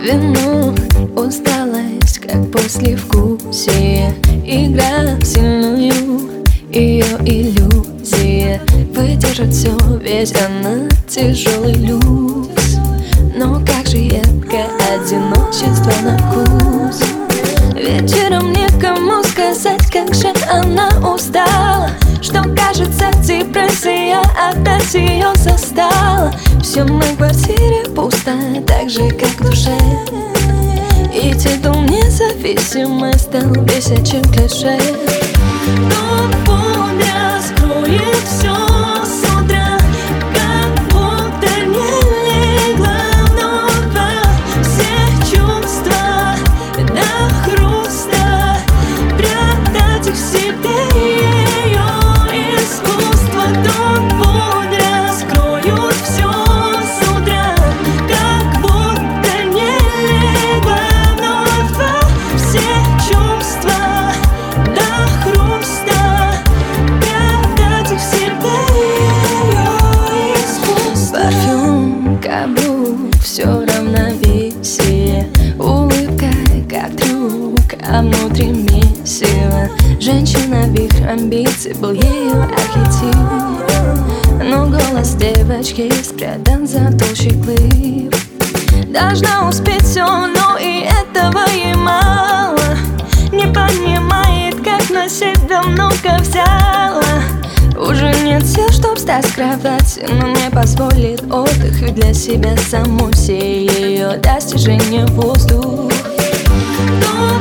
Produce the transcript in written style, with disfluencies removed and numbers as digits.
вину, усталость, как послевкусие, игра в сильную, ее иллюзия. Выдержит все, ведь она тяжелый люкс. Но как же едко одиночество на вкус. Вечером некому сказать, как же она устала, что кажется депрессия опять ее застала. Все на квартире пусто, так же как в душе. И титул независимый стал бесячим клише. Но путь раскроет все с утра, как будто не легла вновь во все чувства до хруста. Прятать их в себе ее искусство. Тот путь раскроют все с утра, как будто не легла вновь во все чувства до хруста. Прятать их в себе ее искусство. Парфюм, каблук, все равновесие. Улыбка, как трюк, а внутри месиво. Женщина, вихрь амбиций был ее архетип. Но голос девочки спрятан за толщей глыб. Должна успеть все, но и этого ей мало. Не понимает, как на себя много взяла. Уже нет сил, чтоб встать с кровати, но не позволит отдых. Ведь для себя саму все ее достижения воздух.